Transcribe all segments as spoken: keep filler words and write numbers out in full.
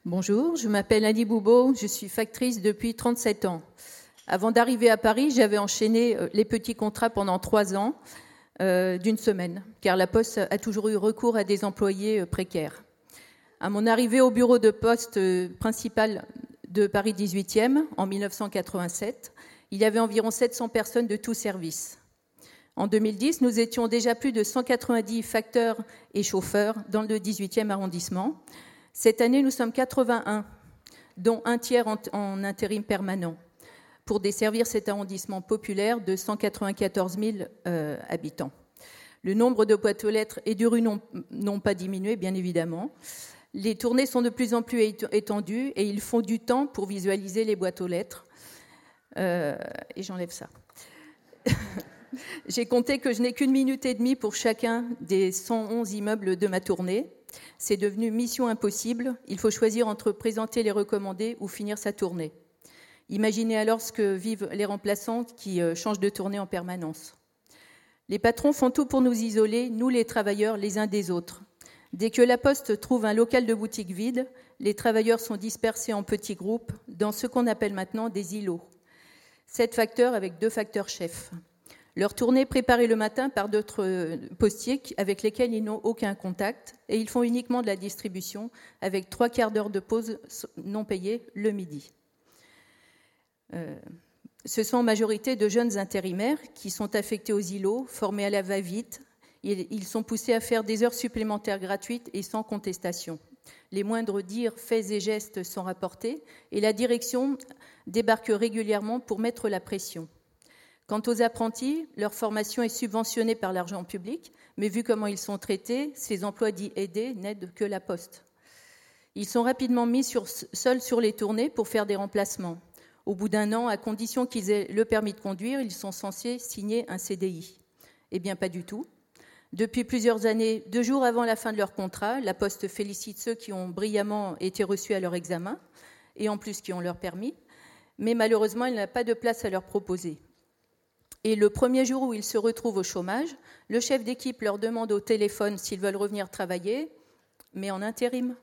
Bonjour, je m'appelle Annie Boubeau, je suis factrice depuis trente-sept ans. Avant d'arriver à Paris, j'avais enchaîné les petits contrats pendant trois ans euh, d'une semaine, car la Poste a toujours eu recours à des employés précaires. À mon arrivée au bureau de poste principal de Paris dix-huitième en mille neuf cent quatre-vingt-sept, il y avait environ sept cents personnes de tous services. En deux mille dix, nous étions déjà plus de cent quatre-vingt-dix facteurs et chauffeurs dans le dix-huitième arrondissement. Cette année, nous sommes quatre-vingt-un, dont un tiers en, en intérim permanent, pour desservir cet arrondissement populaire de cent quatre-vingt-quatorze mille euh, habitants. Le nombre de boîtes aux lettres et de rues n'ont pas diminué, bien évidemment. Les tournées sont de plus en plus étendues et il faut du temps pour visualiser les boîtes aux lettres. Euh, et j'enlève ça. J'ai compté que je n'ai qu'une minute et demie pour chacun des cent onze immeubles de ma tournée. C'est devenu mission impossible. Il faut choisir entre présenter les recommandés ou finir sa tournée. Imaginez alors ce que vivent les remplaçants qui changent de tournée en permanence. Les patrons font tout pour nous isoler, nous les travailleurs, les uns des autres. Dès que la Poste trouve un local de boutique vide, les travailleurs sont dispersés en petits groupes dans ce qu'on appelle maintenant des îlots. Sept facteurs avec deux facteurs chefs. Leur tournée est préparée le matin par d'autres postiers avec lesquels ils n'ont aucun contact et ils font uniquement de la distribution avec trois quarts d'heure de pause non payée le midi. Euh, ce sont en majorité de jeunes intérimaires qui sont affectés aux îlots, formés à la va-vite. Ils sont poussés à faire des heures supplémentaires gratuites et sans contestation. Les moindres dires, faits et gestes sont rapportés et la direction débarque régulièrement pour mettre la pression. Quant aux apprentis, leur formation est subventionnée par l'argent public, mais vu comment ils sont traités, ces emplois dits aidés n'aident que la Poste. Ils sont rapidement mis sur, seuls sur les tournées pour faire des remplacements. Au bout d'un an, à condition qu'ils aient le permis de conduire, ils sont censés signer un C D I. Eh bien, pas du tout. Depuis plusieurs années, deux jours avant la fin de leur contrat, la Poste félicite ceux qui ont brillamment été reçus à leur examen, et en plus qui ont leur permis, mais malheureusement, elle n'a pas de place à leur proposer. Et le premier jour où ils se retrouvent au chômage, le chef d'équipe leur demande au téléphone s'ils veulent revenir travailler, mais en intérim.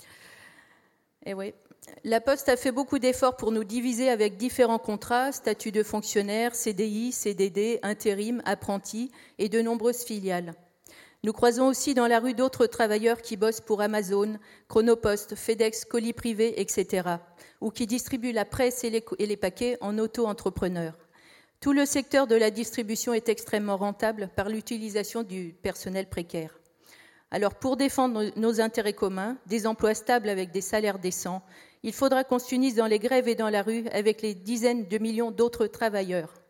Et oui, la Poste a fait beaucoup d'efforts pour nous diviser avec différents contrats, statut de fonctionnaire, C D I, C D D, intérim, apprenti et de nombreuses filiales. Nous croisons aussi dans la rue d'autres travailleurs qui bossent pour Amazon, Chronopost, FedEx, colis privés, et cetera, ou qui distribuent la presse et les, et les paquets en auto-entrepreneurs. Tout le secteur de la distribution est extrêmement rentable par l'utilisation du personnel précaire. Alors pour défendre nos intérêts communs, des emplois stables avec des salaires décents, il faudra qu'on s'unisse dans les grèves et dans la rue avec les dizaines de millions d'autres travailleurs.